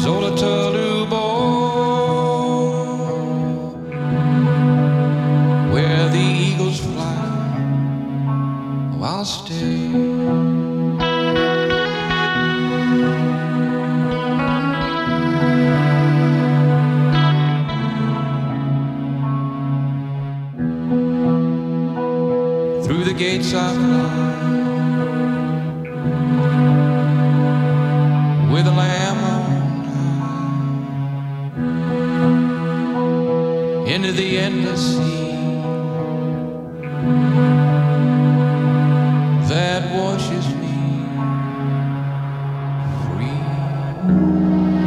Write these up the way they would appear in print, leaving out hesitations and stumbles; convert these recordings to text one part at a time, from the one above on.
Zolotolubo, where the eagles fly, oh, I'll stay. Through the gates I fly, with a lamb on high, into the endless sea that washes me free.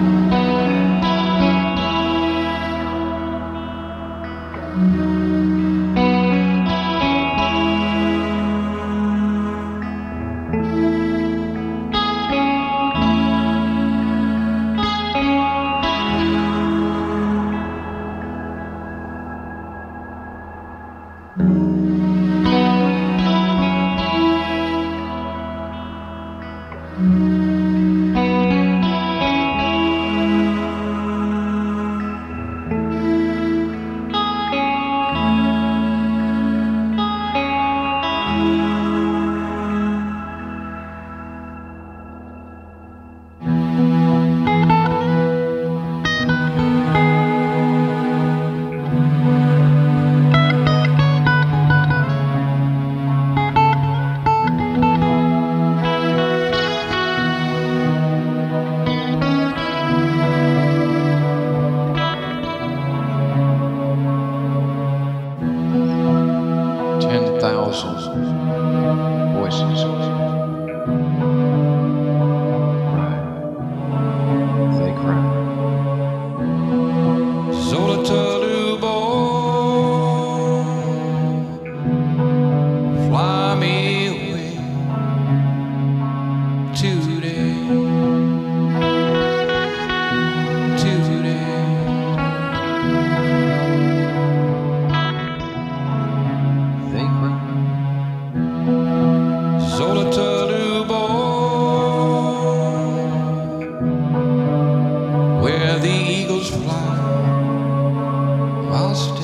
Thousands voices cry, they cry. Zolotolubo, fly me away today, today. They cry. Zolotolubo, where the eagles fly, I'll stay.